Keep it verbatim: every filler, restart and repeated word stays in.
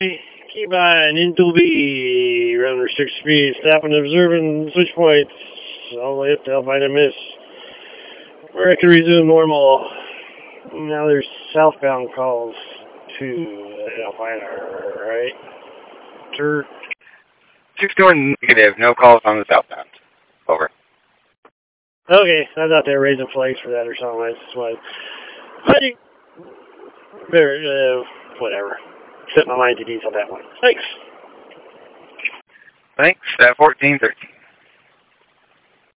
Keep on into B. Run restrict speed. Stop and observing switch points. All the way up to Alpine and Miss. Where I can resume normal. Now there's southbound calls to Alpine, right? Tur- Six door negative. No calls on the southbound. Over. Okay, I thought they were raising flags for that or something. I just wanted. I think. Uh, whatever. Set my mind at ease on that one. Thanks. Thanks. Uh, fourteen thirteen.